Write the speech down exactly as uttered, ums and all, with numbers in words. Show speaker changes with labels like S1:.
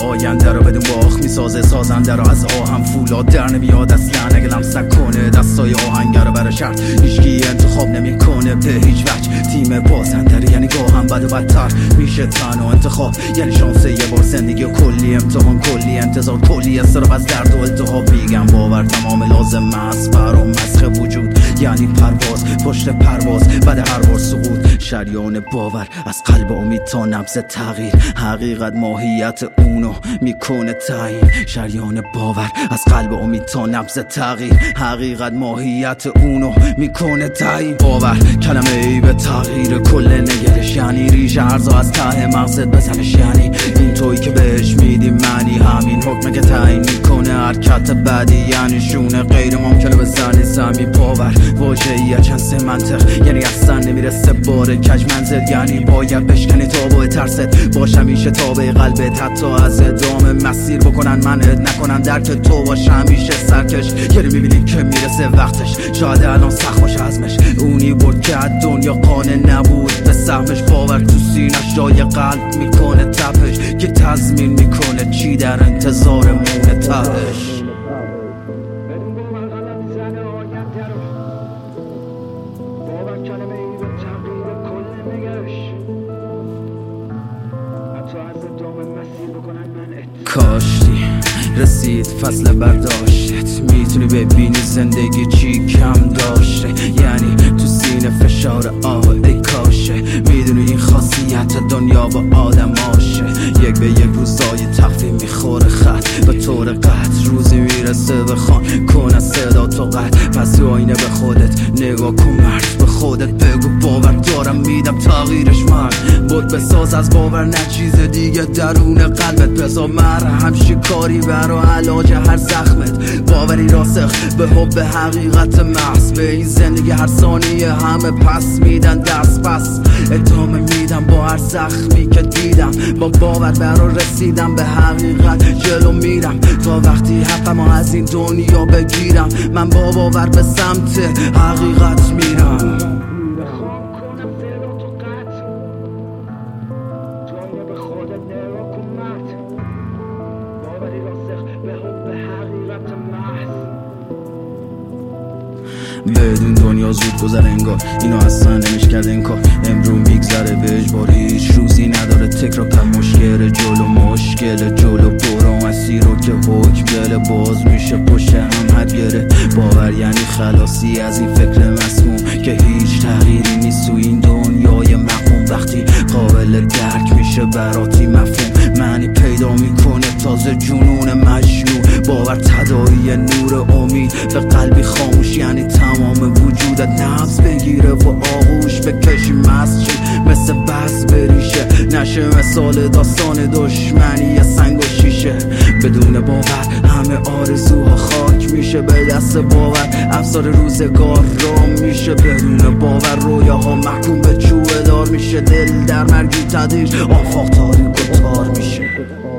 S1: آینده رو بدون باخ میسازه سازنده رو از آهم فولاد در نمیاد اصلا اگه لمسک کنه دستای آهنگر رو برای شرط هیچکی انتخاب نمیکنه به هیچ وجه تیم بازنده یعنی گاهم بد و بدتر میشه تنها انتخاب یعنی شانس یه بار زندگی و کلی امتحان کلی انتظار کلی استراب از درد و التهاب میگم باور تمام لازم است برام مسخ وجود یعنی پرواز پشت پرواز بعد هر بار سقوط شریان باور از قلب امید تا نبض تغییر حقیقت ماهیت اونو میکنه تعیین شریان باور از قلب امید تا نبض تغییر حقیقت ماهیت اونو میکنه تعیین باور کلمه ای به تغییر کل نگرش یعنی ریشه ارزا از ته مغزت بزنش یعنی این توی که بهش میدی معنی همین حکمه که تعیین میکنه حرکت بعدی یعنی شونه غیر ممکنه بزنی زمین باور واژه‌ای چند سه منطق یعنی اصلا نمیرسه بار کج منزل یعنی باید بشکنی تا با ترست باش همیشه تابع قلبت حتی از ادامه مسیر بکنن منت نکنن درک تو باش همیشه سرکش یعنی میبینی که میرسه وقتش شاید الان سخت باشه عزمش اونی برد که دنیا قانع نبود به سهمش باور تو سینش جای قلب میکنه تپش که تضمین میکنه چی در انتظار مونه تهش کاشتی رسید فصل برداشتت میتونی ببینی زندگی چی کم داشته یعنی تو سینه فشار آه ای کاشه میدونی این خاصیت دنیا با آدم آشه یک به یک روزای تخفیم میخوره خط به طور قطع روزی میرسه بخوان کن از صدا تو قطع پس تو آینه به خودت نگاه کن مرد به خودت بگو باور دارم میدم تغییرش من بود بساز از باور نه چیز دیگه درون قلبت بذار مرهم شکاری برا علاج هر زخمت باوری راسخ به حب حقیقت محض به این زندگی هر ثانیه همه پس میدن دست پس ادامه میدم با هر زخمی که دیدم با باور برا رسیدم به حقیقت جلو میرم تا وقتی حقمو از این دنیا بگیرم من با باور به سمت حقیقت میرم بدون دنیا زود گذر انگار اینو اصلا نمیش کرد انکار امرو میگذره به اجباری هیچ روزی نداره تکرار پر مشکل جلو مشکل جلو برو مسیر رو که حکم گله باز میشه پشت هم حد گره باور یعنی خلاصی از این فکر مسموم که هیچ تغییری نیست تو این دنیای مقوم وقتی قابل درک میشه براتی مفهوم معنی پیدا میکنه تازه جنون مجنون باور تداعی نور امید به قلبی خاموش یعنی تمام وجودت نبض بگیره و آغوش بکشی مسجد مثل بس بریشه نشه مثال داستان دشمنی سنگ و شیشه بدون باور همه آرزوها خاک میشه به دست باور افسار روزگار را میشه بدون باور رویاها محکوم به چوبه دار میشه دل در مرگی تدیر آفاق تاریک و تار میشه